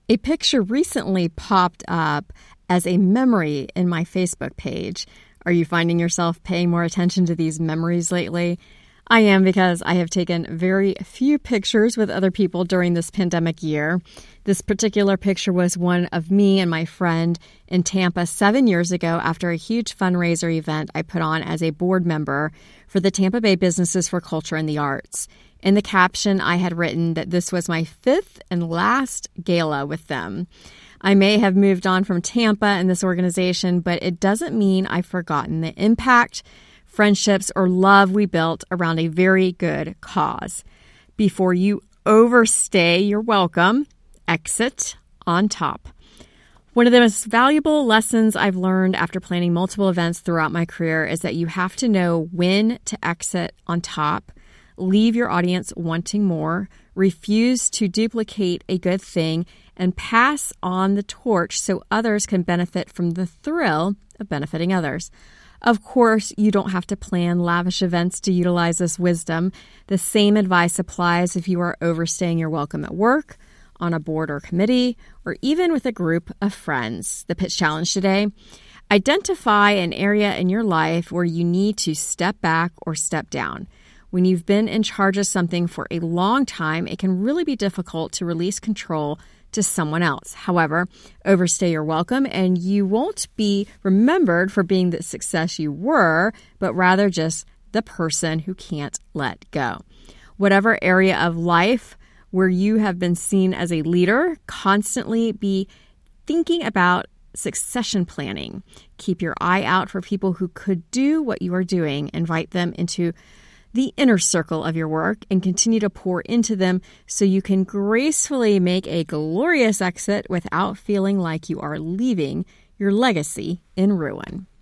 A picture recently popped up as a memory in my Facebook page. Are you finding yourself paying more attention to these memories lately? I am, because I have taken very few pictures with other people during this pandemic year. This particular picture was one of me and my friend in Tampa 7 years ago after a huge fundraiser event I put on as a board member for the Tampa Bay Businesses for Culture and the Arts. In the caption, I had written that this was my 5th and last gala with them. I may have moved on from Tampa and this organization, but it doesn't mean I've forgotten the impact, friendships, or love we built around a very good cause. Before you overstay your welcome, exit on top. One of the most valuable lessons I've learned after planning multiple events throughout my career is that you have to know when to exit on top, leave your audience wanting more, refuse to duplicate a good thing, and pass on the torch so others can benefit from the thrill of benefiting others. Of course, you don't have to plan lavish events to utilize this wisdom. The same advice applies if you are overstaying your welcome at work, on a board or committee, or even with a group of friends. The pitch challenge today: identify an area in your life where you need to step back or step down. When you've been in charge of something for a long time, it can really be difficult to release control to someone else. However, overstay your welcome and you won't be remembered for being the success you were, but rather just the person who can't let go. Whatever area of life where you have been seen as a leader, constantly be thinking about succession planning. Keep your eye out for people who could do what you are doing. Invite them into the inner circle of your work and continue to pour into them so you can gracefully make a glorious exit without feeling like you are leaving your legacy in ruin.